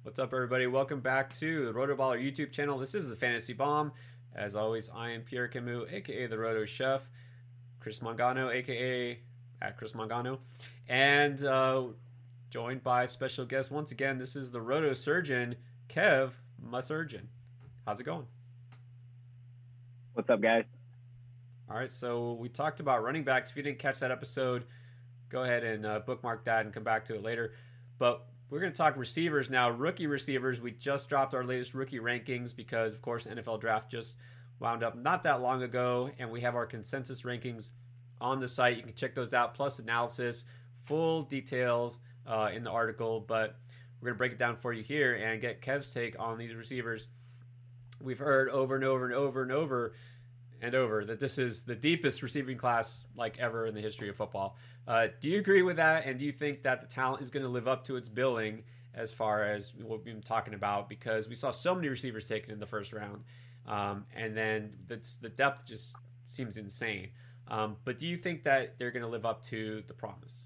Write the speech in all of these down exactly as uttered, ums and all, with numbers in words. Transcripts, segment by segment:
What's up, everybody? Welcome back to the Rotoballer YouTube channel. This is the Fantasy Bomb. As always, I am Pierre Camus, aka the Roto Chef, Chris Mangano, aka at Chris Mangano, and uh, joined by special guest once again. This is the Roto Surgeon, Kev, my surgeon. How's it going? What's up, guys? All right, so we talked about running backs. If you didn't catch that episode, go ahead and uh, bookmark that and come back to it later. But we're going to talk receivers now, rookie receivers. We just dropped our latest rookie rankings because, of course, N F L Draft just wound up not that long ago, and we have our consensus rankings on the site. You can check those out, plus analysis, full details uh, in the article. But we're going to break it down for you here and get Kev's take on these receivers. We've heard over and over and over and over and over that this is the deepest receiving class like ever in the history of football. Uh, do you agree with that? And do you think that the talent is going to live up to its billing as far as what we've been talking about? Because we saw so many receivers taken in the first round. Um, and then the, the depth just seems insane. Um, but do you think that they're going to live up to the promise?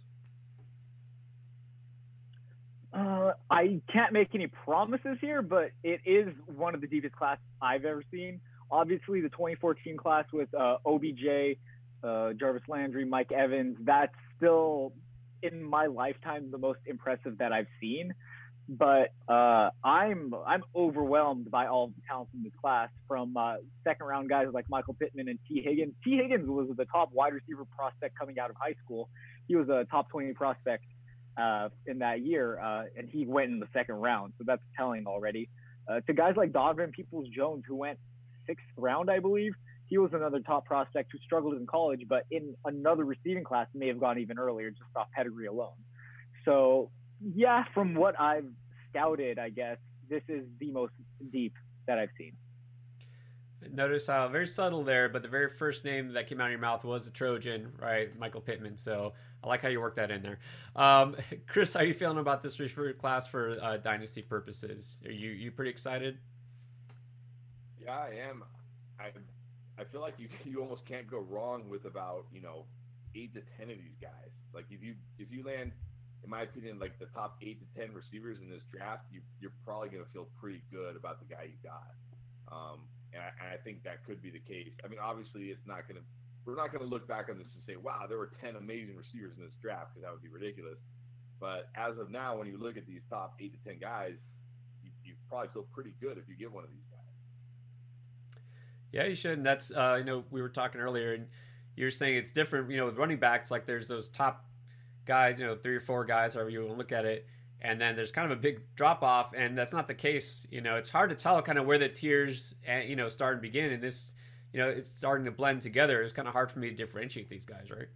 Uh, I can't make any promises here, but it is one of the deepest classes I've ever seen. Obviously, the twenty fourteen class with uh, O B J, uh, Jarvis Landry, Mike Evans, that's still, in my lifetime, the most impressive that I've seen. But uh, I'm I'm overwhelmed by all the talent in this class, from uh, second-round guys like Michael Pittman and T. Higgins. T. Higgins was the top wide receiver prospect coming out of high school. He was a top twenty prospect uh, in that year, uh, and he went in the second round, so that's telling already. Uh, to guys like Donovan Peoples-Jones, who went sixth round, I believe. He was another top prospect who struggled in college, but in another receiving class may have gone even earlier, just off pedigree alone. So, yeah, from what I've scouted, I guess, this is the most deep that I've seen. Notice how very subtle there, but the very first name that came out of your mouth was a Trojan, right? Michael Pittman. So I like how you worked that in there. Um, Chris, how are you feeling about this receiver class for uh, dynasty purposes? Are you you pretty excited? Yeah, I am. I I feel like you you almost can't go wrong with about, you know, eight to ten of these guys. Like if you if you land, in my opinion, like the top eight to ten receivers in this draft, you you're probably gonna feel pretty good about the guy you got. Um, and I, and I think that could be the case. I mean, obviously, it's not gonna we're not gonna look back on this and say, wow, there were ten amazing receivers in this draft, because that would be ridiculous. But as of now, when you look at these top eight to ten guys, you, you probably feel pretty good if you get one of these guys. Yeah, you should. And that's, uh, you know, we were talking earlier, and you're saying it's different, you know, with running backs. Like there's those top guys, you know, three or four guys, however you want to look at it. And then there's kind of a big drop off, and that's not the case. You know, it's hard to tell kind of where the tiers, you know, start and begin. And this, you know, it's starting to blend together. It's kind of hard for me to differentiate these guys, right?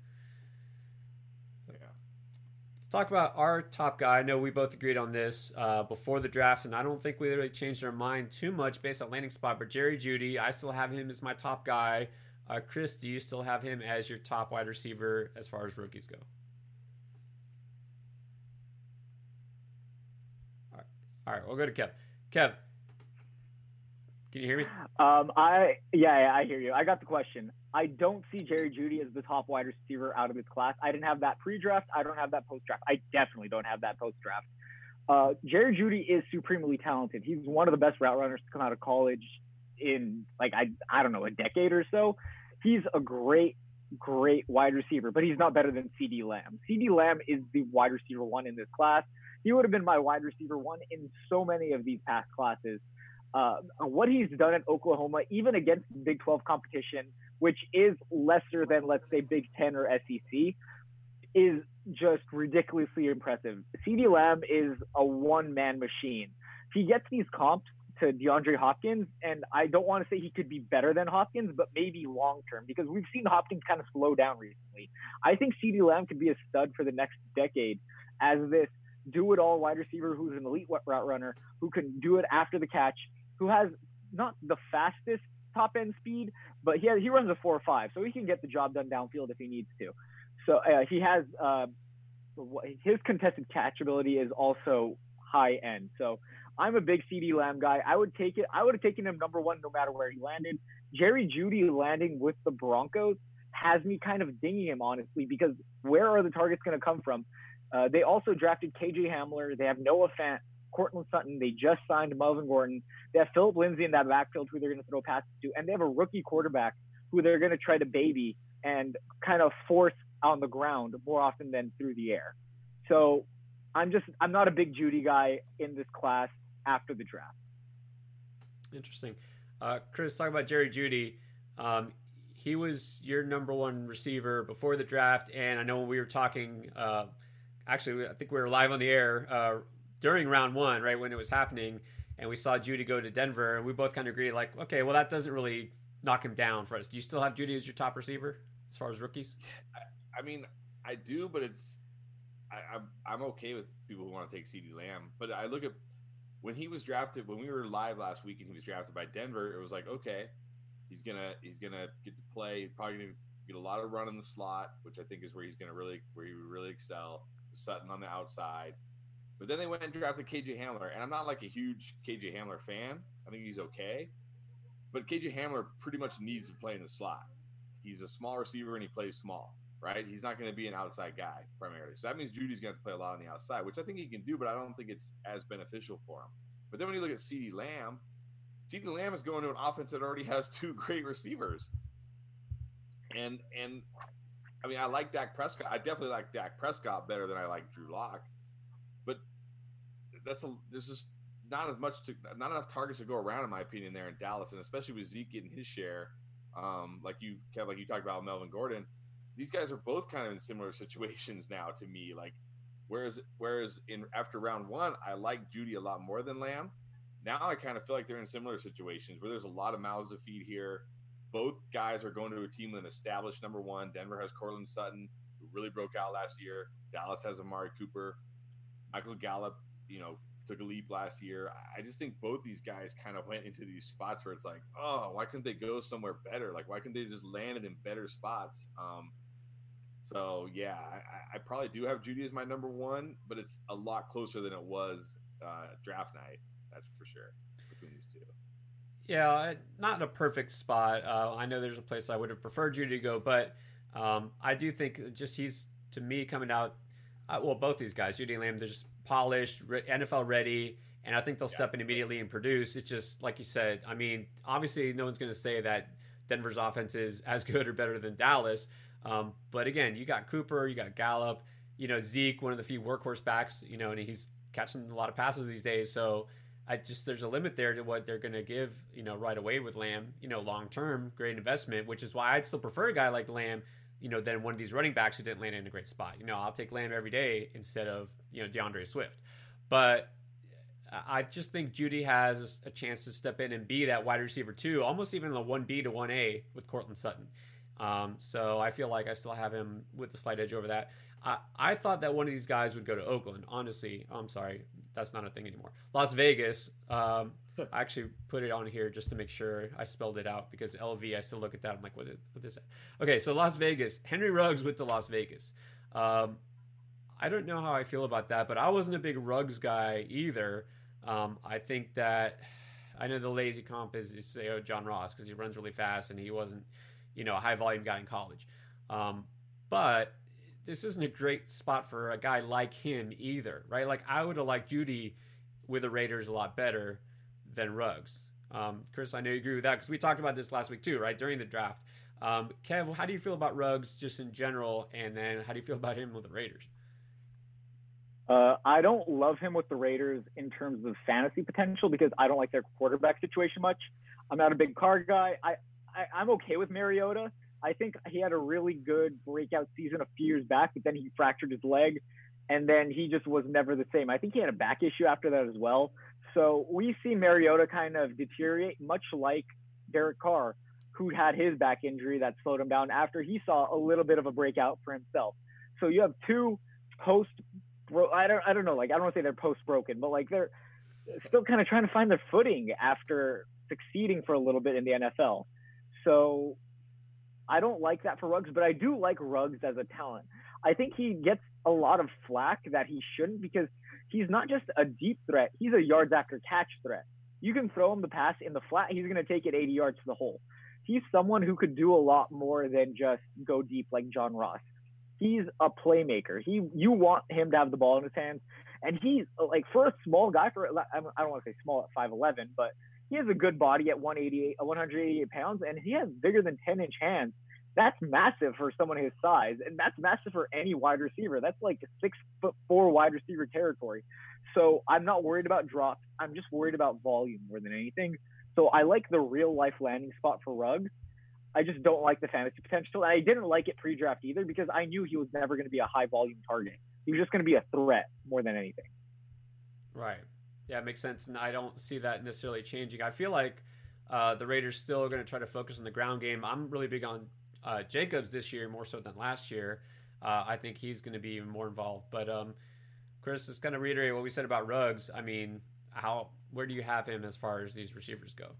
Talk about our top guy. I know we both agreed on this uh, before the draft, and I don't think we really changed our mind too much based on landing spot. But Jerry Jeudy, I still have him as my top guy. Uh, Chris, do you still have him as your top wide receiver as far as rookies go? All right, all right, we'll go to Kev. Kev, can you hear me? Um, I yeah, yeah, I hear you. I got the question. I don't see Jerry Jeudy as the top wide receiver out of this class. I didn't have that pre-draft. I don't have that post-draft. I definitely don't have that post-draft. Uh, Jerry Jeudy is supremely talented. He's one of the best route runners to come out of college in, like, I, I don't know, a decade or so. He's a great, great wide receiver, but he's not better than CeeDee Lamb. CeeDee Lamb is the wide receiver one in this class. He would have been my wide receiver one in so many of these past classes. Uh, what he's done at Oklahoma, even against Big twelve competition, which is lesser than, let's say, Big ten or S E C, is just ridiculously impressive. CeeDee Lamb is a one-man machine. He gets these comps to DeAndre Hopkins, and I don't want to say he could be better than Hopkins, but maybe long-term, because we've seen Hopkins kind of slow down recently. I think CeeDee Lamb could be a stud for the next decade as this do-it-all wide receiver who's an elite route runner, who can do it after the catch, who has not the fastest top end speed, but he has, he runs a four or five, so he can get the job done downfield if he needs to. So uh, he has uh, his contested catch ability is also high end. So I'm a big CeeDee Lamb guy. I would take it. I would have taken him number one no matter where he landed. Jerry Jeudy landing with the Broncos has me kind of dinging him, honestly, because where are the targets going to come from? Uh, they also drafted K J Hamler. They have Noah Fant. Cortland Sutton. They just signed Melvin Gordon. They have Philip Lindsay in that backfield who they're going to throw passes to. And they have a rookie quarterback who they're going to try to baby and kind of force on the ground more often than through the air. So I'm just, I'm not a big Jeudy guy in this class after the draft. Interesting. Uh, Chris, talk about Jerry Jeudy. Um, he was your number one receiver before the draft. And I know when we were talking, uh, actually, I think we were live on the air uh, during round one, right, when it was happening. And we saw Jeudy go to Denver. And we both kind of agreed, like, okay, well, that doesn't really knock him down for us. Do you still have Jeudy as your top receiver as far as rookies? I, I mean, I do, but it's I, I'm I'm okay with people who want to take CeeDee Lamb. But I look at when he was drafted, when we were live last week and he was drafted by Denver, it was like, okay, he's gonna he's gonna get to play, probably gonna get a lot of run in the slot, which I think is where he's gonna really where he would really excel. Sutton on the outside. But then they went and drafted K J Hamler, and I'm not like a huge K J Hamler fan. I think he's okay. But K J Hamler pretty much needs to play in the slot. He's a small receiver and he plays small, right? He's not going to be an outside guy primarily. So that means Judy's going to play a lot on the outside, which I think he can do, but I don't think it's as beneficial for him. But then when you look at CeeDee Lamb, CeeDee Lamb is going to an offense that already has two great receivers. And, and I mean, I like Dak Prescott. I definitely like Dak Prescott better than I like Drew Lock. But that's a, there's just not as much to, not enough targets to go around, in my opinion, there in Dallas, and especially with Zeke getting his share. Um, like you, Kev, like you talked about Melvin Gordon, these guys are both kind of in similar situations now to me. Like, whereas, whereas in after round one, I like Jeudy a lot more than Lamb. Now I kind of feel like they're in similar situations where there's a lot of mouths to feed here. Both guys are going to a team with an established number one. Denver has Cortland Sutton, who really broke out last year. Dallas has Amari Cooper. Michael Gallup, you know, took a leap last year. I just think both these guys kind of went into these spots where it's like, oh, why couldn't they go somewhere better? Like, why couldn't they just land it in better spots? Um, so, yeah, I, I probably do have Jeudy as my number one, but it's a lot closer than it was uh, draft night. That's for sure, between these two. Yeah, not a perfect spot. Uh, I know there's a place I would have preferred Jeudy to go, but um, I do think just he's, to me, coming out, uh, well, both these guys, Jeudy and Lamb, they're just polished, N F L ready, and I think they'll yeah. step in immediately and produce. It's just, like you said, I mean, obviously no one's going to say that Denver's offense is as good or better than Dallas, um, but again, you got Cooper, you got Gallup, you know, Zeke, one of the few workhorse backs, you know, and he's catching a lot of passes these days, so I just, there's a limit there to what they're going to give, you know, right away with Lamb, you know, long-term, great investment, which is why I'd still prefer a guy like Lamb, you know, than one of these running backs who didn't land in a great spot. You know, I'll take Lamb every day instead of, you know, DeAndre Swift. But I just think Jeudy has a chance to step in and be that wide receiver too, almost even the one B to one A with Cortland Sutton. Um, so I feel like I still have him with the slight edge over that. I, I thought that one of these guys would go to Oakland, honestly. Oh, I'm sorry. That's not a thing anymore. Las Vegas. Um, I actually put it on here just to make sure I spelled it out because L V, I still look at that. I'm like, what is, what is that? Okay, so Las Vegas. Henry Ruggs went to Las Vegas. Um, I don't know how I feel about that, but I wasn't a big Ruggs guy either. Um, I think that I know the lazy comp is, is say, oh, John Ross because he runs really fast and he wasn't, you know, a high volume guy in college. Um, but this isn't a great spot for a guy like him either, right? Like I would have liked Jeudy with the Raiders a lot better than Ruggs. Um, Chris, I know you agree with that because we talked about this last week too, right? During the draft. Um, Kev, how do you feel about Ruggs just in general? And then how do you feel about him with the Raiders? Uh, I don't love him with the Raiders in terms of fantasy potential because I don't like their quarterback situation much. I'm not a big Carr guy. I, I, I'm okay with Mariota. I think he had a really good breakout season a few years back, but then he fractured his leg, and then he just was never the same. I think he had a back issue after that as well. So we see Mariota kind of deteriorate, much like Derek Carr, who had his back injury that slowed him down after he saw a little bit of a breakout for himself. So you have two post bro I don't I don't know, like I don't want to say they're post broken, but like they're still kind of trying to find their footing after succeeding for a little bit in the N F L. So I don't like that for Ruggs, but I do like Ruggs as a talent. I think he gets a lot of flack that he shouldn't because he's not just a deep threat. He's a yards after catch threat. You can throw him the pass in the flat. He's going to take it eighty yards to the hole. He's someone who could do a lot more than just go deep like John Ross. He's a playmaker. He, you want him to have the ball in his hands. And he's like, for a small guy, for I don't want to say small at five eleven, but he has a good body at one eighty-eight, one eighty-eight pounds, and he has bigger than ten inch hands. That's massive for someone his size, and that's massive for any wide receiver. That's like six foot four wide receiver territory. So I'm not worried about drops. I'm just worried about volume more than anything. So I like the real life landing spot for Ruggs. I just don't like the fantasy potential. And I didn't like it pre-draft either because I knew he was never going to be a high volume target. He was just going to be a threat more than anything. Right. Yeah, it makes sense. And I don't see that necessarily changing. I feel like uh, the Raiders still are going to try to focus on the ground game. I'm really big on uh, Jacobs this year more so than last year. Uh, I think he's going to be even more involved. But um, Chris, just kind of reiterate what we said about Ruggs. I mean, how where do you have him as far as these receivers go?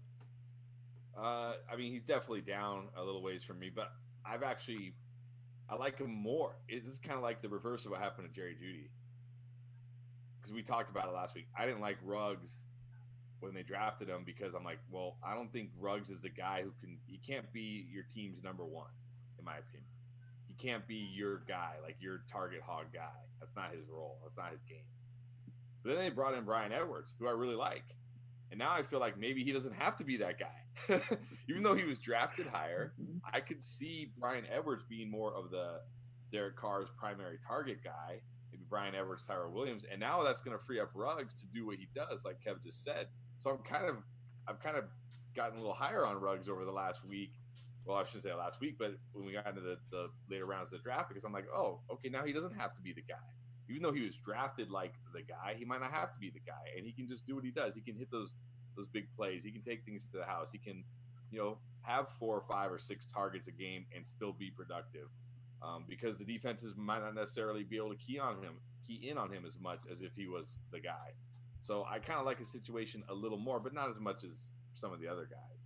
Uh, I mean, he's definitely down a little ways from me, but I've actually I like him more. This is kind of like the reverse of what happened to Jerry Jeudy, because we talked about it last week. I didn't like Ruggs when they drafted him because I'm like, well, I don't think Ruggs is the guy who can. He can't be your team's number one, in my opinion. He can't be your guy, like your target hog guy. That's not his role. That's not his game. But then they brought in Bryan Edwards, who I really like. And now I feel like maybe he doesn't have to be that guy. Even though he was drafted higher, I could see Bryan Edwards being more of the Derek Carr's primary target guy, maybe Bryan Edwards, Tyrell Williams. And now that's going to free up Ruggs to do what he does, like Kev just said. So I'm kind of, I've kind of gotten a little higher on Ruggs over the last week. Well, I shouldn't say last week, but when we got into the, the later rounds of the draft, because I'm like, oh, okay, now he doesn't have to be the guy. Even though he was drafted like the guy, he might not have to be the guy, and he can just do what he does. He can hit those those big plays. He can take things to the house. He can, you know, have four or five or six targets a game and still be productive, um, because the defenses might not necessarily be able to key on him, key in on him as much as if he was the guy. So I kind of like his situation a little more, but not as much as some of the other guys.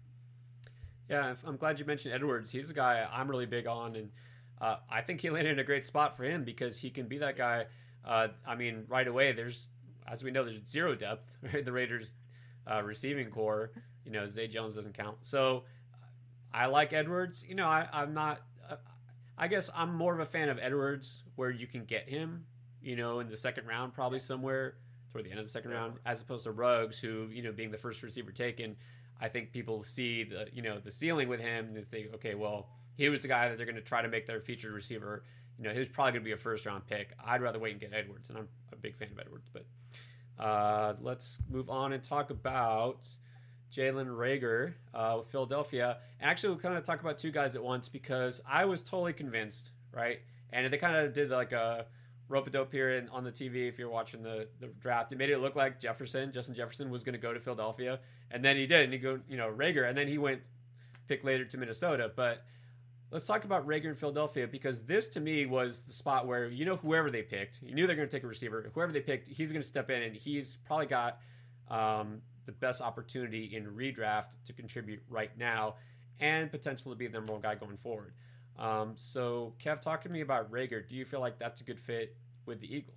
Yeah, I'm glad you mentioned Edwards. He's a guy I'm really big on, and uh, I think he landed in a great spot for him because he can be that guy. Uh, I mean, right away, there's, as we know, there's zero depth. Right? The Raiders' uh, receiving core, you know, Zay Jones doesn't count. So I like Edwards. You know, I, I'm not, uh, I guess I'm more of a fan of Edwards where you can get him, you know, in the second round, probably somewhere toward the end of the second round, as opposed to Ruggs, who, you know, being the first receiver taken, I think people see the, you know, the ceiling with him and they think, okay, well, he was the guy that they're going to try to make their featured receiver. You know, he was probably going to be a first round pick. I'd rather wait and get Edwards, and I'm a big fan of Edwards. But uh, let's move on and talk about Jalen Reagor uh, with Philadelphia. Actually, we'll kind of talk about two guys at once because I was totally convinced, right? And they kind of did like a rope-a-dope here on the T V if you're watching the, the draft. It made it look like Jefferson, Justin Jefferson, was going to go to Philadelphia. And then he did, and he go, you know, Reagor, and then he went pick later to Minnesota. But let's talk about Reagor in Philadelphia because this, to me, was the spot where, you know, whoever they picked, you knew they're going to take a receiver. Whoever they picked, he's going to step in, and he's probably got um, the best opportunity in redraft to contribute right now and potential to be the number one guy going forward. Um, so, Kev, talk to me about Reagor. Do you feel like that's a good fit with the Eagles?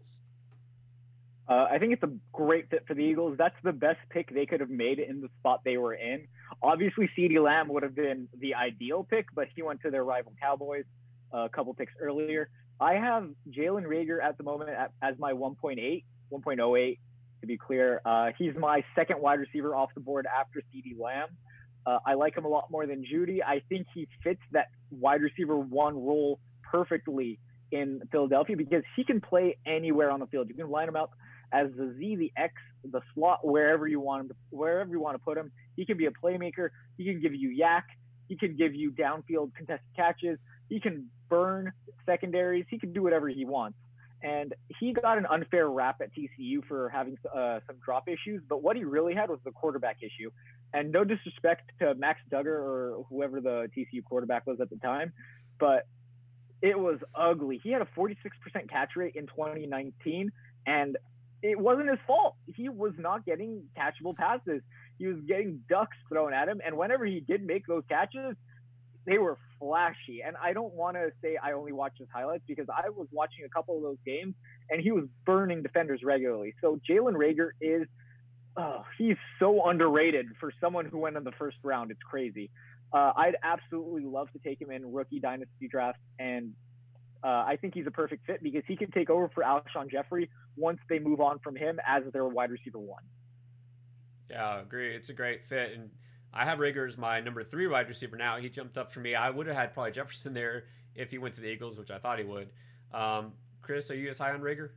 Uh, I think it's a great fit for the Eagles. That's the best pick they could have made in the spot they were in. Obviously, CeeDee Lamb would have been the ideal pick, but he went to their rival Cowboys uh, a couple picks earlier. I have Jalen Reagor at the moment at, as my one point eight, one point oh eight to be clear. Uh, he's my second wide receiver off the board after CeeDee Lamb. Uh, I like him a lot more than Jeudy. I think he fits that wide receiver one role perfectly in Philadelphia because he can play anywhere on the field. You can line him up as the Z, the X, the slot, wherever you want him, to, wherever you want to put him. He can be a playmaker. He can give you yak. He can give you downfield contested catches. He can burn secondaries. He can do whatever he wants. And he got an unfair rap at T C U for having uh, some drop issues, but what he really had was the quarterback issue. And no disrespect to Max Duggar or whoever the T C U quarterback was at the time, but it was ugly. He had a forty-six percent catch rate in twenty nineteen, and it wasn't his fault. He was not getting catchable passes. He was getting ducks thrown at him, and whenever he did make those catches, they were flashy. And I don't want to say I only watched his highlights because I was watching a couple of those games, and he was burning defenders regularly. So Jalen Reagor is oh, he's so underrated for someone who went in the first round. It's crazy. Uh, I'd absolutely love to take him in rookie dynasty drafts, and Uh, I think he's a perfect fit because he can take over for Alshon Jeffrey once they move on from him as their wide receiver one. Yeah, I agree. It's a great fit. And I have Reagor as my number three wide receiver now. He jumped up for me. I would have had probably Jefferson there if he went to the Eagles, which I thought he would. Um, Chris, are you as high on Reagor?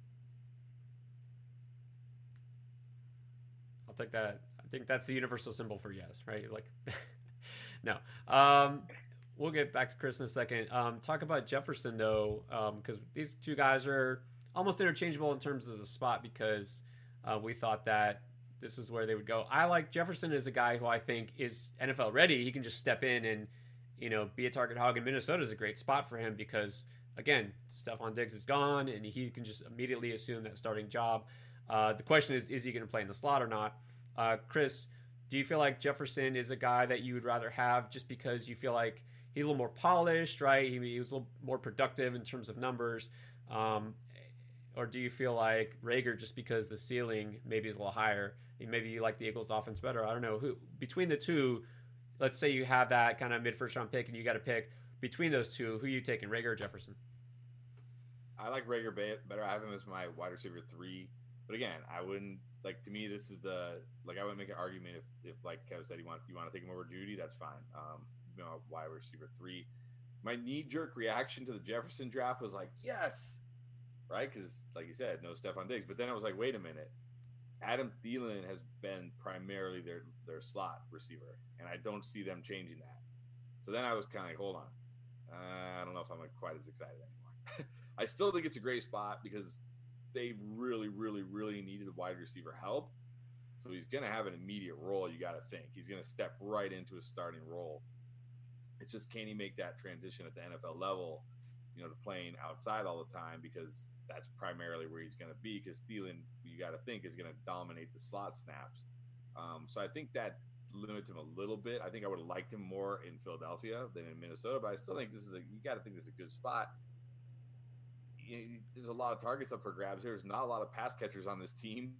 I'll take that. I think that's the universal symbol for yes, right? Like, no. Um, we'll get back to Chris in a second. Um, talk about Jefferson, though, because um, these two guys are almost interchangeable in terms of the spot because uh, we thought that this is where they would go. I like Jefferson as a guy who I think is N F L ready. He can just step in and, you know, be a target hog. And Minnesota is a great spot for him because, again, Stephon Diggs is gone and he can just immediately assume that starting job. Uh, the question is, is he going to play in the slot or not? Uh, Chris, do you feel like Jefferson is a guy that you would rather have just because you feel like he's a little more polished, right? He, he was a little more productive in terms of numbers. Um, or do you feel like Reagor just because the ceiling maybe is a little higher? Maybe you like the Eagles offense better. I don't know. Who between the two, let's say you have that kind of mid first round pick and you got to pick between those two, who are you taking, Reagor or Jefferson? I like Reagor better. I have him as my wide receiver three. But again, I wouldn't like to me this is the like I wouldn't make an argument if, if like Kev said you want you want to take him over Judy, that's fine. Um, you know, wide receiver three. My knee jerk reaction to the Jefferson draft was like, yes, right? Because like you said, no Stephon Diggs. But then I was like, wait a minute. Adam Thielen has been primarily their, their slot receiver, and I don't see them changing that. So then I was kind of like, hold on. Uh, I don't know if I'm like quite as excited anymore. I still think it's a great spot because they really, really, really needed wide receiver help. So he's going to have an immediate role, you got to think. He's going to step right into a starting role. It's just, can he make that transition at the N F L level, you know, to playing outside all the time because – that's primarily where he's going to be because Thielen, you got to think, is going to dominate the slot snaps. Um, so I think that limits him a little bit. I think I would have liked him more in Philadelphia than in Minnesota, but I still think this is a you got to think this is a good spot. You know, there's a lot of targets up for grabs. There's not a lot of pass catchers on this team.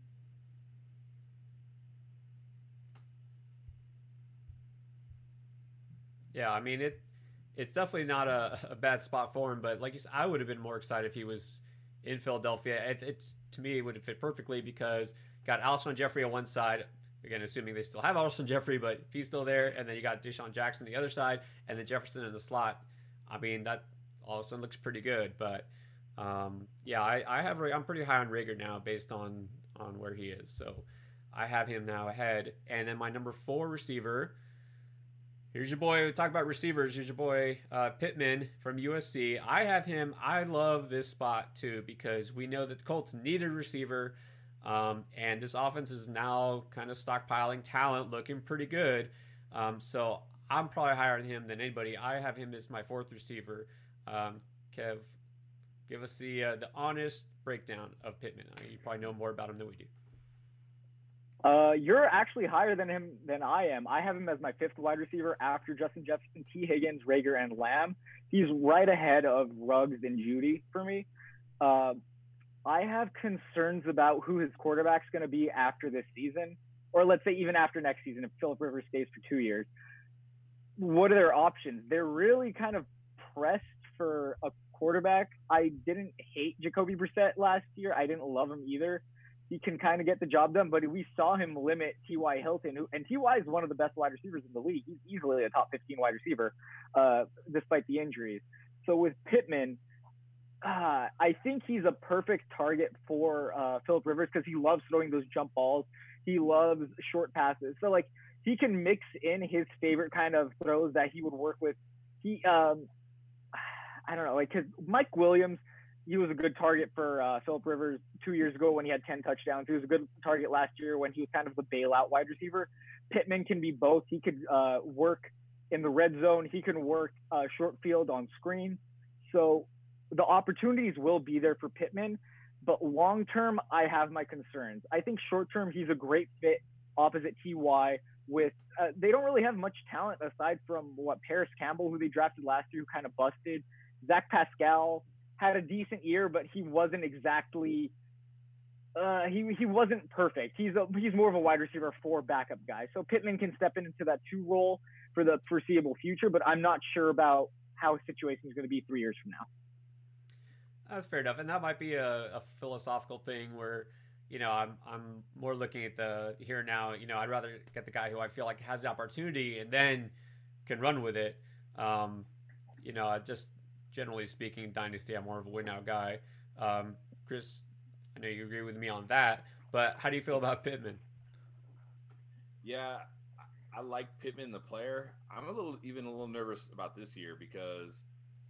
Yeah, I mean it. It's definitely not a, a bad spot for him, but like you said, I would have been more excited if he was in Philadelphia. It, it's to me it would have fit perfectly because got Alshon Jeffrey on one side, again assuming they still have Alshon Jeffrey, but if he's still there, and then you got Deshaun Jackson on the other side, and then Jefferson in the slot. I mean that all of a sudden looks pretty good. But um, yeah, I, I have I'm pretty high on Reagor now based on on where he is, so I have him now ahead. And then my number four receiver. Here's your boy. We talk about receivers. Here's your boy uh, Pittman from U S C. I have him. I love this spot too because we know that the Colts need a receiver, um, and this offense is now kind of stockpiling talent, looking pretty good. Um, so I'm probably higher on him than anybody. I have him as my fourth receiver. Um, Kev, give us the uh, the honest breakdown of Pittman. I mean, you probably know more about him than we do. Uh, you're actually higher than him than I am. I have him as my fifth wide receiver after Justin Jefferson, T. Higgins, Reagor, and Lamb. He's right ahead of Ruggs and Judy for me. Uh, I have concerns about who his quarterback's going to be after this season, or let's say even after next season if Philip Rivers stays for two years. What are their options? They're really kind of pressed for a quarterback. I didn't hate Jacoby Brissett last year. I didn't love him either. He can kind of get the job done, but we saw him limit T Y. Hilton, who, and T Y is one of the best wide receivers in the league. He's easily a top fifteen wide receiver, uh, despite the injuries. So with Pittman, uh, I think he's a perfect target for uh, Philip Rivers because he loves throwing those jump balls. He loves short passes. So, like, he can mix in his favorite kind of throws that he would work with. He, um, I don't know, like, because Mike Williams, he was a good target for uh, Philip Rivers two years ago when he had ten touchdowns. He was a good target last year when he was kind of the bailout wide receiver. Pittman can be both. He could uh, work in the red zone. He can work uh, short field on screen. So the opportunities will be there for Pittman. But long-term, I have my concerns. I think short-term, he's a great fit opposite T Y with uh, – they don't really have much talent aside from, what, Paris Campbell, who they drafted last year, who kind of busted. Zach Pascal – had a decent year, but he wasn't exactly uh, he he wasn't perfect. He's a, he's more of a wide receiver four backup guy. So Pittman can step into that two role for the foreseeable future, but I'm not sure about how his situation is going to be three years from now. That's fair enough, and that might be a, a philosophical thing where, you know, I'm I'm more looking at the here and now. You know, I'd rather get the guy who I feel like has the opportunity and then can run with it. Um, you know, just generally speaking, dynasty, I'm more of a win now guy. Um, Chris, I know you agree with me on that, but how do you feel about Pittman? Yeah, I like Pittman, the player. I'm a little, even a little nervous about this year because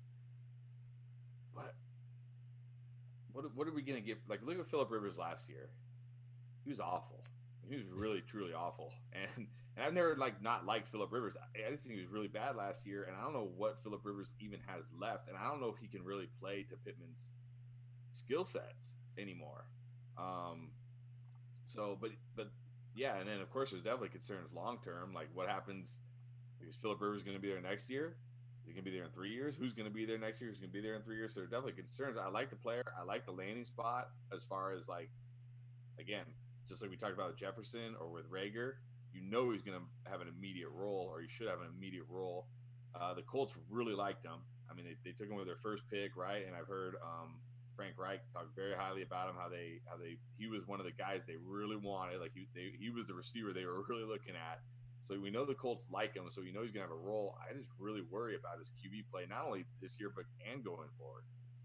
what, what, what are we going to get? Like, look at Phillip Rivers last year. He was awful. He was really, truly awful. And and I've never like not liked Phillip Rivers. I, I just think he was really bad last year. And I don't know what Phillip Rivers even has left. And I don't know if he can really play to Pittman's skill sets anymore. Um, so, but but yeah, and then of course there's definitely concerns long term, like what happens. Is Phillip Rivers going to be there next year? Is he going to be there in three years? Who's going to be there next year? Who's going to be there in three years? So there are definitely concerns. I like the player. I like the landing spot as far as like, again, just like we talked about with Jefferson or with Rager, you know he's going to have an immediate role, or he should have an immediate role. Uh, the Colts really liked him. I mean, they, they took him with their first pick, right? And I've heard um, Frank Reich talk very highly about him. How they, how they, he was one of the guys they really wanted. Like he, they, he was the receiver they were really looking at. So we know the Colts like him. So we know he's going to have a role. I just really worry about his Q B play, not only this year but and going forward.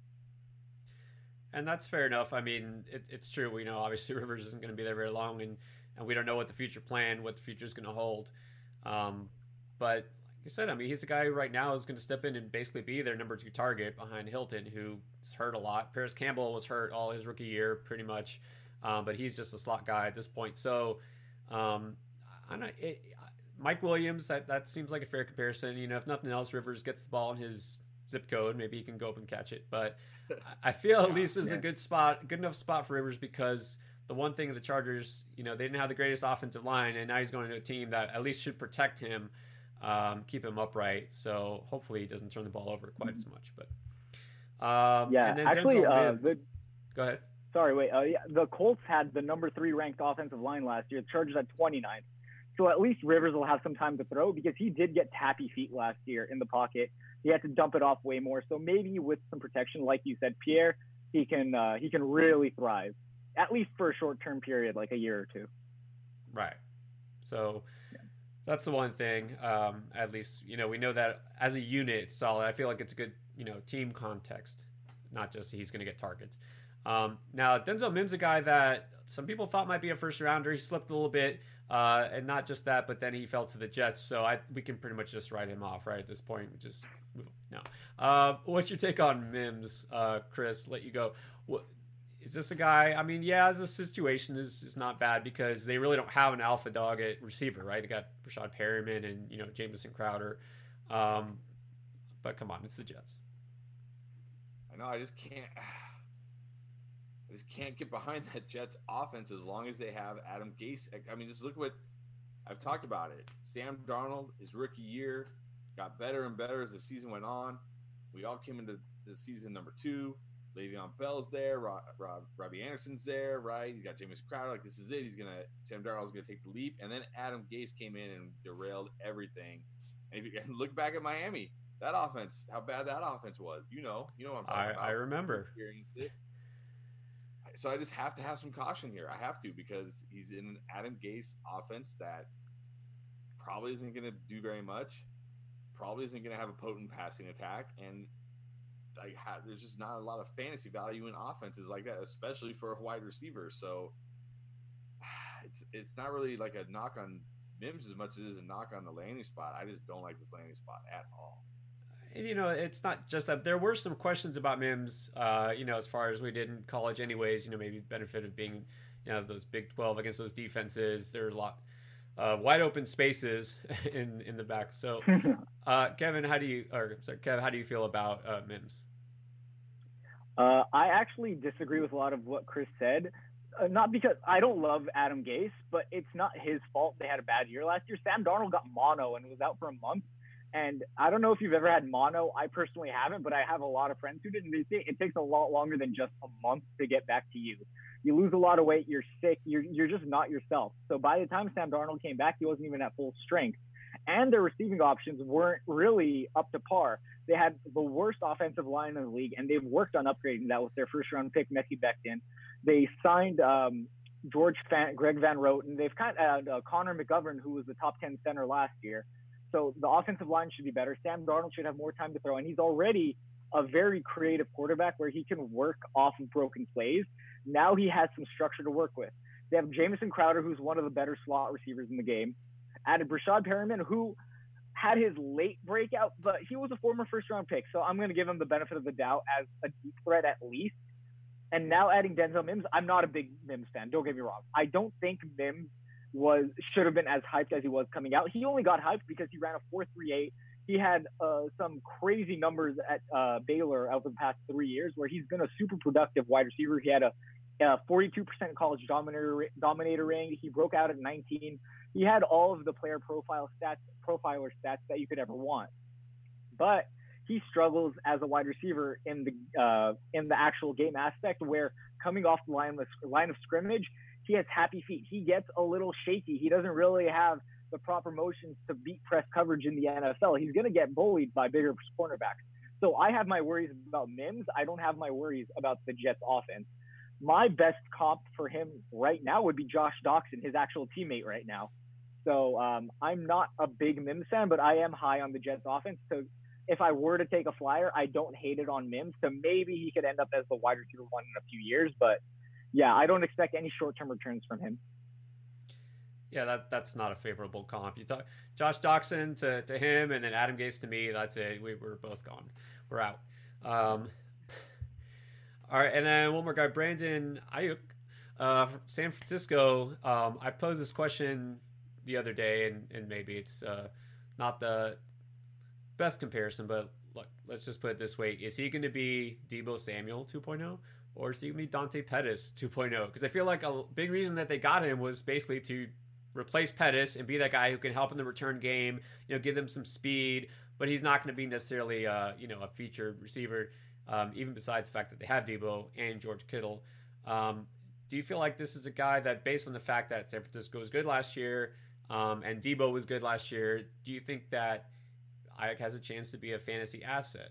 And that's fair enough. I mean, it, it's true. We know obviously Rivers isn't going to be there very long, and, and we don't know what the future plan, what the future is going to hold. Um, but like I said, I mean, he's a guy who right now is going to step in and basically be their number two target behind Hilton, who's hurt a lot. Paris Campbell was hurt all his rookie year, pretty much, um, but he's just a slot guy at this point. So, um, I don't. It, Mike Williams, that that seems like a fair comparison. You know, if nothing else, Rivers gets the ball in his zip code, maybe he can go up and catch it. But I feel at least this is a good spot, good enough spot for Rivers, because the one thing of the Chargers, you know, they didn't have the greatest offensive line, and now he's going to a team that at least should protect him, um, keep him upright. So hopefully he doesn't turn the ball over quite as much. But um, yeah, and then actually, uh, the, go ahead. Sorry, wait. Uh, yeah, the Colts had the number three ranked offensive line last year. The Chargers had twenty-ninth. So at least Rivers will have some time to throw, because he did get tappy feet last year in the pocket. He had to dump it off way more. So maybe with some protection, like you said, Pierre, he can uh, he can really thrive, at least for a short-term period, like a year or two. Right. So yeah. That's the one thing. Um, at least, you know, we know that as a unit, it's solid. I feel like it's a good, you know, team context, not just he's going to get targets. Um, now, Denzel Mims, a guy that some people thought might be a first rounder. He slipped a little bit, uh, and not just that, but then he fell to the Jets. So I we can pretty much just write him off, right, at this point. Just no. Uh, what's your take on Mims, uh, Chris? Let you go. What, is this a guy? I mean, yeah, the situation is, is not bad, because they really don't have an alpha dog at receiver, right? They got Rashad Perriman and, you know, Jamison Crowder. Um, but come on, it's the Jets. I know. I just can't. I just can't get behind that Jets offense as long as they have Adam Gase. I mean, just look what I've talked about it. Sam Darnold, his rookie year, got better and better as the season went on. We all came into the season number two. Le'Veon Bell's there. Rob, Rob, Robbie Anderson's there, right? He's got Jamison Crowder. Like, this is it. He's going to – Sam Darnold's going to take the leap. And then Adam Gase came in and derailed everything. And if you look back at Miami, that offense, how bad that offense was. You know. You know what I'm talking I, about. I remember. So I just have to have some caution here. I have to, because he's in an Adam Gase offense that probably isn't going to do very much, probably isn't going to have a potent passing attack, and like there's just not a lot of fantasy value in offenses like that, especially for a wide receiver. So it's it's not really like a knock on Mims as much as it is a knock on the landing spot. I just don't like this landing spot at all. You know, it's not just that. There were some questions about Mims, uh, you know, as far as we did in college anyways, you know, maybe the benefit of being, you know, those Big twelve against those defenses. There are a lot uh, wide open spaces in, in the back. So, uh, Kevin, how do you, or sorry, Kev, how do you feel about uh, Mims? Uh, I actually disagree with a lot of what Chris said. Uh, not because I don't love Adam Gase, but it's not his fault they had a bad year last year. Sam Darnold got mono and was out for a month. And I don't know if you've ever had mono. I personally haven't, but I have a lot of friends who did. And they say it takes a lot longer than just a month to get back to you. You lose a lot of weight. You're sick. You're, you're just not yourself. So by the time Sam Darnold came back, he wasn't even at full strength. and their receiving options weren't really up to par. They had the worst offensive line in the league, and they've worked on upgrading that with their first-round pick, Mekhi Becton. They signed um, George Fan, Greg Van Roten. They've kind of uh, Connor McGovern, who was the top ten center last year. So the offensive line should be better. Sam Darnold should have more time to throw, and he's already a very creative quarterback where he can work off of broken plays. Now he has some structure to work with. They have Jamison Crowder, who's one of the better slot receivers in the game. Added Brashad Perriman, who had his late breakout, but he was a former first-round pick, so I'm going to give him the benefit of the doubt as a deep threat at least. And now adding Denzel Mims, I'm not a big Mims fan. Don't get me wrong. I don't think Mims was should have been as hyped as he was coming out. He only got hyped because he ran a four three eight. He had uh, some crazy numbers at uh, Baylor over the past three years where he's been a super productive wide receiver. He had a, a forty-two percent college dominator, dominator rating. He broke out at nineteen. He had all of the player profile stats, profiler stats that you could ever want. But he struggles as a wide receiver in the uh, in the actual game aspect, where coming off the line of, line of scrimmage, he has happy feet. He gets a little shaky. He doesn't really have the proper motions to beat press coverage in the N F L. He's going to get bullied by bigger cornerbacks. So I have my worries about Mims. I don't have my worries about the Jets offense. My best comp for him right now would be Josh Doxson, his actual teammate right now. So um, I'm not a big Mims fan, but I am high on the Jets offense. So if I were to take a flyer, I don't hate it on Mims. So maybe he could end up as the wide receiver one in a few years. But yeah, I don't expect any short-term returns from him. Yeah, that that's not a favorable comp. You talk Josh Doxson to, to him, and then Adam Gase to me. That's it. We, we're both gone. We're out. Um, all right, and then one more guy, Brandon Ayuk, uh, from San Francisco. Um, I posed this question the other day, and, and maybe it's uh, not the best comparison, but look, let's just put it this way. Is he going to be Deebo Samuel two point oh, or is he going to be Dante Pettis two point oh? Because I feel like a big reason that they got him was basically to replace Pettis and be that guy who can help in the return game, you know, give them some speed, but he's not going to be necessarily, uh, you know, a featured receiver, um, even besides the fact that they have Deebo and George Kittle. Um, do you feel like this is a guy that, based on the fact that San Francisco was good last year, um, and Deebo was good last year, do you think that Ayuk has a chance to be a fantasy asset?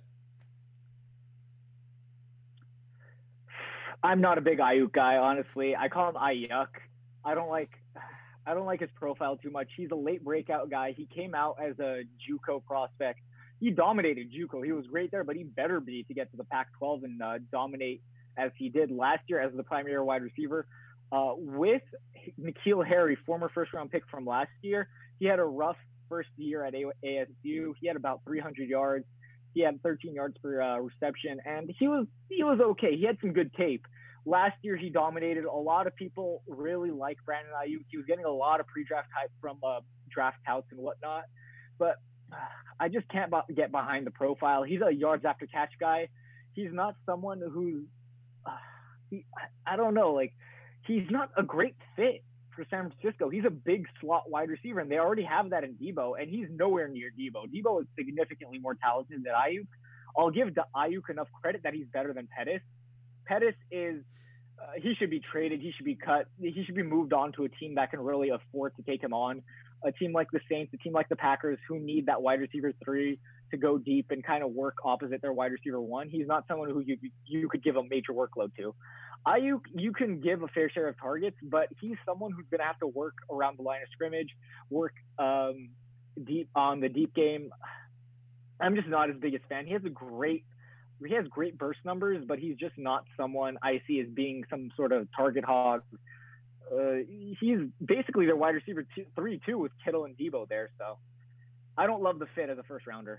I'm not a big Ayuk guy, honestly. I call him Ayuk. I don't like I don't like his profile too much. He's a late breakout guy. He came out as a JUCO prospect. He dominated JUCO. He was great there, but he better be to get to the Pac twelve and uh, dominate as he did last year as the primary wide receiver. Uh, with N'Keal Harry, former first-round pick from last year, he had a rough first year at A S U. He had about three hundred yards. He had thirteen yards per uh, reception, and he was he was okay. He had some good tape. Last year, he dominated. A lot of people really like Brandon Ayuk. He was getting a lot of pre-draft hype from uh, draft touts and whatnot. But uh, I just can't b- get behind the profile. He's a yards after catch guy. He's not someone who's, uh, he, I, I don't know, like, he's not a great fit for San Francisco. He's a big slot wide receiver, and they already have that in Deebo, and he's nowhere near Deebo. Deebo is significantly more talented than Ayuk. I'll give Ayuk enough credit that he's better than Pettis. Pettis is, uh, he should be traded. He should be cut. He should be moved on to a team that can really afford to take him on. A team like the Saints, a team like the Packers, who need that wide receiver three to go deep and kind of work opposite their wide receiver one. He's not someone who you you could give a major workload to. Ayuk, you can give a fair share of targets, but he's someone who's going to have to work around the line of scrimmage, work um, deep on the deep game. I'm just not his biggest fan. He has a great He has great burst numbers, but he's just not someone I see as being some sort of target hog. Uh, he's basically their wide receiver two, three, too, with Kittle and Deebo there. So I don't love the fit as a first rounder.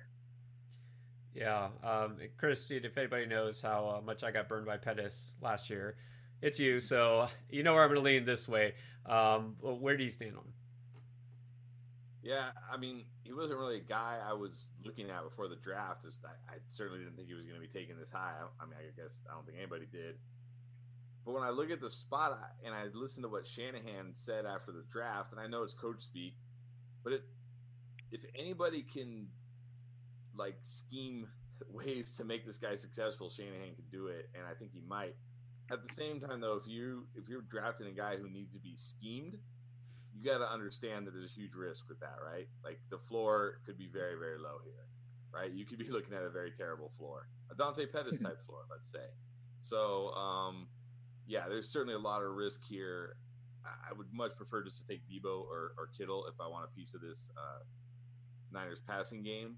Yeah. Um, Chris, if anybody knows how uh, much I got burned by Pettis last year, it's you. So you know where I'm going to lean this way. Um, well, where do you stand on him? Yeah, I mean, he wasn't really a guy I was looking at before the draft. Just, I, I certainly didn't think he was going to be taken this high. I, I mean, I guess I don't think anybody did. But when I look at the spot and I listen to what Shanahan said after the draft, and I know it's coach speak, but it, if anybody can, like, scheme ways to make this guy successful, Shanahan can do it, and I think he might. At the same time, though, if you if you're drafting a guy who needs to be schemed, you you got to understand that there's a huge risk with that, right? Like the floor could be very, very low here, right? You could be looking at a very terrible floor, a Dante Pettis type floor, let's say. So, um, yeah, there's certainly a lot of risk here. I would much prefer just to take Debo or, or Kittle if I want a piece of this uh, Niners passing game.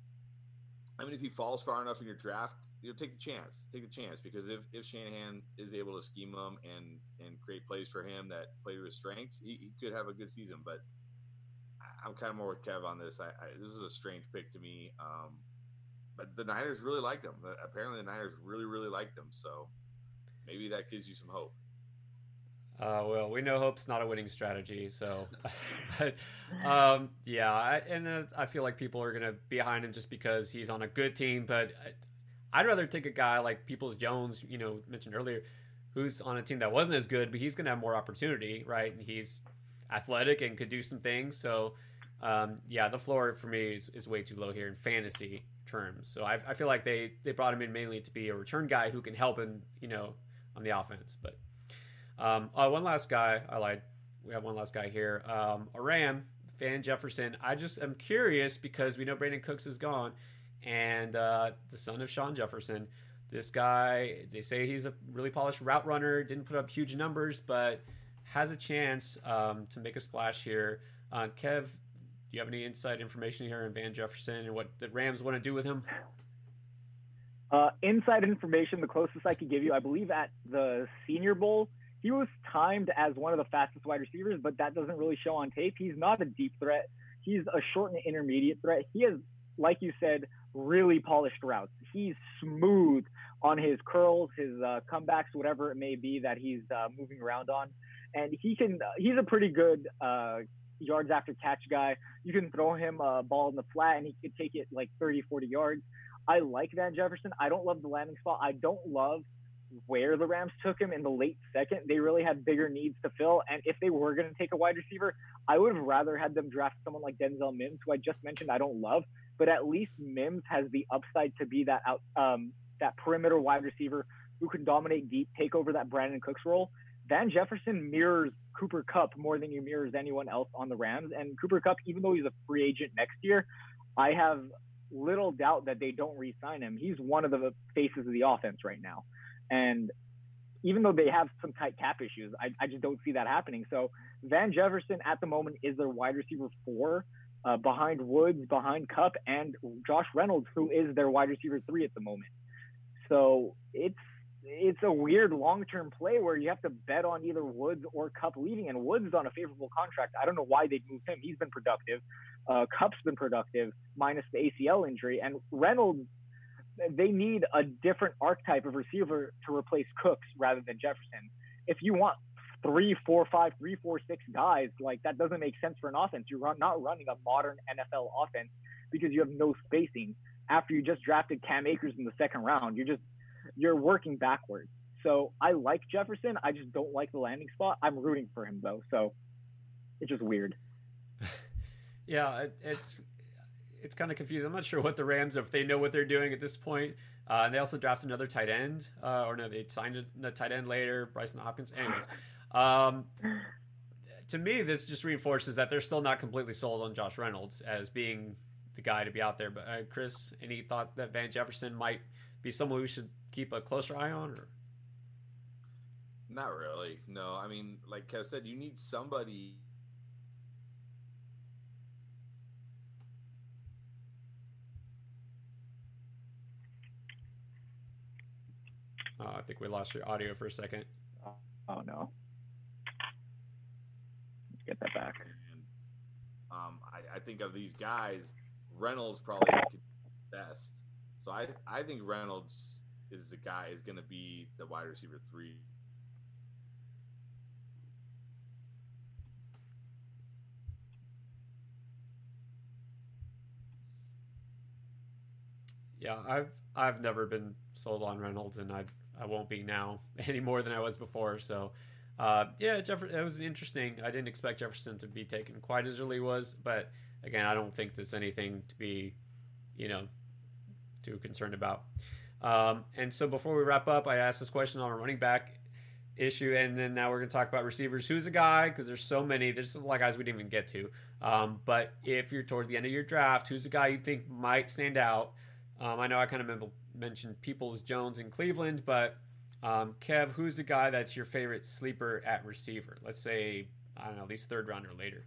I mean, if he falls far enough in your draft, you know, take the chance. Take the chance because if, if Shanahan is able to scheme him and, and create plays for him that play to his strengths, he, he could have a good season. But I'm kind of more with Kev on this. I, I, this is a strange pick to me. Um, but the Niners really like him. Apparently, the Niners really, really like them. So maybe that gives you some hope. Uh, well, we know hope's not a winning strategy, so, but, um, yeah, I, and uh, I feel like people are going to be behind him just because he's on a good team, but I, I'd rather take a guy like Peoples-Jones, you know, mentioned earlier, who's on a team that wasn't as good, but he's going to have more opportunity, right? And he's athletic and could do some things, so, um, yeah, the floor for me is, is way too low here in fantasy terms, so I, I feel like they, they brought him in mainly to be a return guy who can help him, you know, on the offense, but Um, oh, one last guy. I lied. We have one last guy here. Um, a Ram, Van Jefferson. I just am curious because we know Brandon Cooks is gone, and uh, the son of Sean Jefferson. This guy, they say he's a really polished route runner. Didn't put up huge numbers, but has a chance um, to make a splash here. Uh, Kev, do you have any inside information here on Van Jefferson and what the Rams want to do with him? Uh, inside information, the closest I could give you, I believe at the Senior Bowl, he was timed as one of the fastest wide receivers, but that doesn't really show on tape. He's not a deep threat. He's a short and intermediate threat. He has, like you said, really polished routes. He's smooth on his curls, his uh, comebacks, whatever it may be that he's uh, moving around on. And he can, uh, he's a pretty good uh, yards after catch guy. You can throw him a ball in the flat and he could take it like thirty, forty yards. I like Van Jefferson. I don't love the landing spot. I don't love where the Rams took him in the late second. They really had bigger needs to fill. And if they were going to take a wide receiver, I would have rather had them draft someone like Denzel Mims, who I just mentioned I don't love, but at least Mims has the upside to be that out, um, that perimeter wide receiver who can dominate deep, take over that Brandon Cooks role. Van Jefferson mirrors Cooper Kupp more than he mirrors anyone else on the Rams. And Cooper Kupp, even though he's a free agent next year, I have little doubt that they don't re-sign him. He's one of the faces of the offense right now. And even though they have some tight cap issues, I, I just don't see that happening. So Van Jefferson at the moment is their wide receiver four, uh, behind Woods, behind Kupp, and Josh Reynolds, who is their wide receiver three at the moment. So it's it's a weird long-term play where you have to bet on either Woods or Kupp leaving, and Woods is on a favorable contract. I don't know why they'd move him. He's been productive. Uh, Kupp's been productive, minus the A C L injury. And Reynolds, they need a different archetype of receiver to replace Cooks rather than Jefferson. If you want three, four, five, three, four, six guys, like that doesn't make sense for an offense. You're run, not running a modern N F L offense because you have no spacing. After you just drafted Cam Akers in the second round, you're just you're working backwards. So I like Jefferson. I just don't like the landing spot. I'm rooting for him though, so it's just weird. Yeah, it, it's it's kind of confusing. I'm not sure what the Rams, if they know what they're doing at this point. Uh, and they also drafted another tight end, uh, or no, they signed a tight end later, Bryson Hopkins. Anyways, um, to me, this just reinforces that they're still not completely sold on Josh Reynolds as being the guy to be out there. But uh, Chris, any thought that Van Jefferson might be someone we should keep a closer eye on? Or? Not really. No, I mean, like Kev said, you need somebody. Uh, I think we lost your audio for a second. Oh no. Let's get that back. And, um, I, I think of these guys, Reynolds probably best. So I I think Reynolds is the guy is going to be the wide receiver three. Yeah, I've I've never been sold on Reynolds, and I I won't be now any more than I was before. So, uh, yeah, Jeff, it was interesting. I didn't expect Jefferson to be taken quite as early was, but again, I don't think there's anything to be, you know, too concerned about. Um, and so before we wrap up, I asked this question on a running back. issue. And then now we're going to talk about receivers. Who's a guy, because there's so many, there's a lot of guys we didn't even get to. Um, but if you're toward the end of your draft, who's a guy you think might stand out? Um, I know I kind of mentioned Peoples-Jones in Cleveland, but um, Kev, who's the guy that's your favorite sleeper at receiver? Let's say, I don't know, at least third round or later.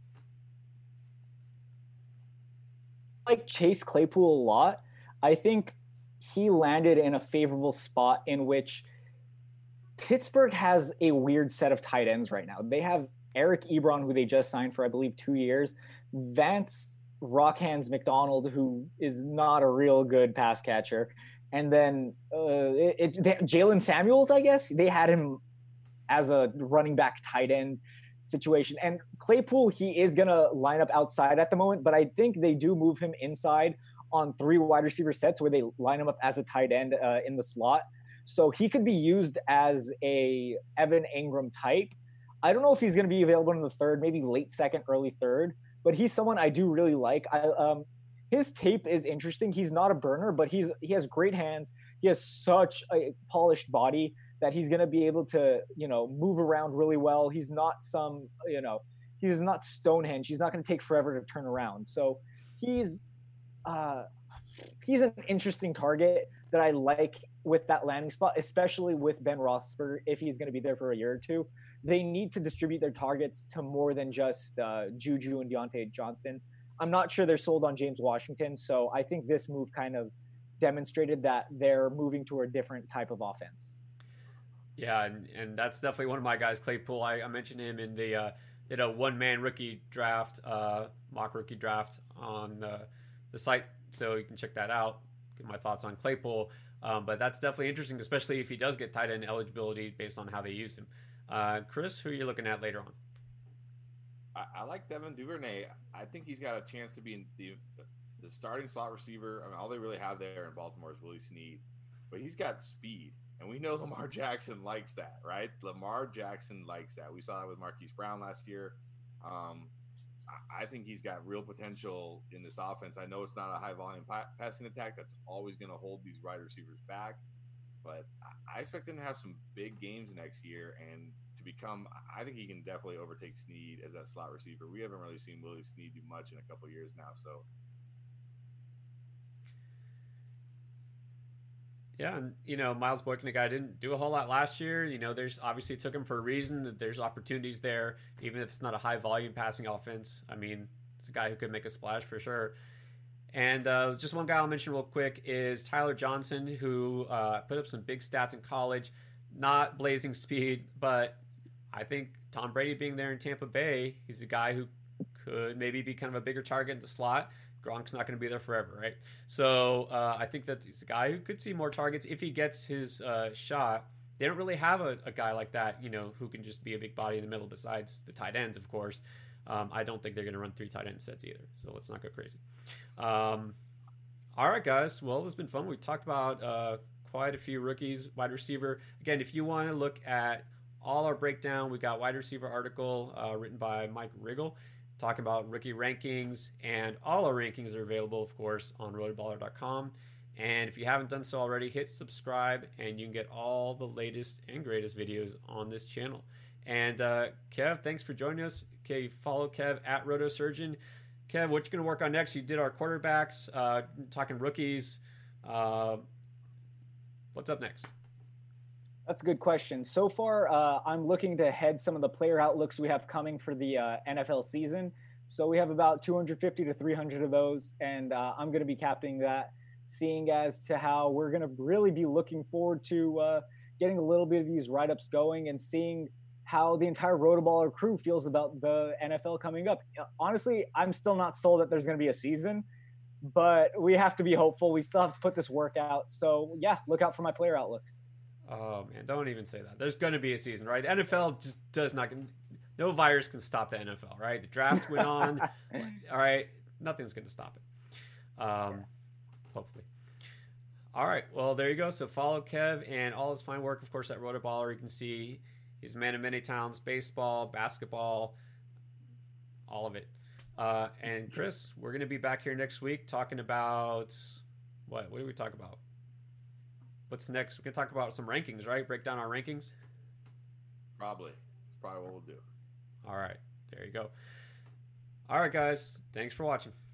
I like Chase Claypool a lot. I think he landed in a favorable spot in which Pittsburgh has a weird set of tight ends right now. They have Eric Ebron, who they just signed for, I believe, two years. Vance Rockhands McDonald, who is not a real good pass catcher. And then uh, it, it, Jalen Samuels, I guess. They had him as a running back tight end situation. And Claypool, he is going to line up outside at the moment, but I think they do move him inside on three wide receiver sets where they line him up as a tight end uh, in the slot. So he could be used as a Evan Engram type. I don't know if he's going to be available in the third, maybe late second, early third, but he's someone I do really like. I, um, his tape is interesting. He's not a burner, but he's he has great hands. He has such a polished body that he's going to be able to, you know, move around really well. He's not some, you know, he's not Stonehenge. He's not going to take forever to turn around. So he's uh, he's an interesting target that I like with that landing spot, especially with Ben Roethlisberger, if he's going to be there for a year or two. They need to distribute their targets to more than just uh, Juju and Deontay Johnson. I'm not sure they're sold on James Washington, so I think this move kind of demonstrated that they're moving to a different type of offense. Yeah, and, and that's definitely one of my guys, Claypool. I, I mentioned him in the uh, did a one-man rookie draft, uh, mock rookie draft on the, the site, so you can check that out, get my thoughts on Claypool. Um, but that's definitely interesting, especially if he does get tight end eligibility based on how they use him. Uh, Chris, who are you looking at later on? I, I like Devin Duvernay. I think he's got a chance to be in the the starting slot receiver. I mean, all they really have there in Baltimore is Willie Snead, but he's got speed, and we know Lamar Jackson likes that, right? Lamar Jackson likes that. We saw that with Marquise Brown last year. Um, I, I think he's got real potential in this offense. I know it's not a high volume pa- passing attack that's always going to hold these wide receivers back, but I, I expect him to have some big games next year and to become. I think he can definitely overtake Snead as that slot receiver. We haven't really seen Willie Snead do much in a couple of years now, so. Yeah, and you know, Miles Boykin, a guy didn't do a whole lot last year. You know, there's obviously took him for a reason. That there's opportunities there, even if it's not a high volume passing offense. I mean, it's a guy who could make a splash for sure. And uh, just one guy I'll mention real quick is Tyler Johnson, who uh, put up some big stats in college. Not blazing speed, but I think Tom Brady being there in Tampa Bay, he's a guy who could maybe be kind of a bigger target in the slot. Gronk's not going to be there forever, right? So uh, I think that he's a guy who could see more targets if he gets his uh, shot. They don't really have a, a guy like that, you know, who can just be a big body in the middle besides the tight ends, of course. Um, I don't think they're going to run three tight end sets either, so let's not go crazy. Um, all right, guys. Well, it's been fun. We talked about uh, quite a few rookies, wide receiver. Again, if you want to look at all our breakdown, we got wide receiver article uh, written by Mike Riggle, talking about rookie rankings, and all our rankings are available, of course, on rotoballer dot com. And if you haven't done so already, hit subscribe, and you can get all the latest and greatest videos on this channel. And uh, Kev, thanks for joining us. Okay, follow Kev at RotoSurgeon. Kev, what you going to work on next? You did our quarterbacks, uh, talking rookies. Uh, what's up next? That's a good question. So far, uh, I'm looking to head some of the player outlooks we have coming for the uh, N F L season. So we have about two hundred fifty to three hundred of those, and uh, I'm going to be captaining that, seeing as to how we're going to really be looking forward to uh, getting a little bit of these write-ups going and seeing how the entire Rotoballer crew feels about the N F L coming up. Honestly, I'm still not sold that there's going to be a season, but we have to be hopeful. We still have to put this work out. So yeah, look out for my player outlooks. Oh man, don't even say that. There's going to be a season, right? The N F L just does not. No virus can stop the N F L, right? The draft went on. All right, nothing's going to stop it. Um, hopefully. All right, well there you go. So follow Kev and all his fine work, of course, at Rotoballer. You can see he's a man of many talents: baseball, basketball, all of it. Uh, and Chris, we're going to be back here next week talking about what? What do we talk about? What's next? We can talk about some rankings, right? Break down our rankings. Probably. It's probably what we'll do. All right. There you go. All right, guys. Thanks for watching.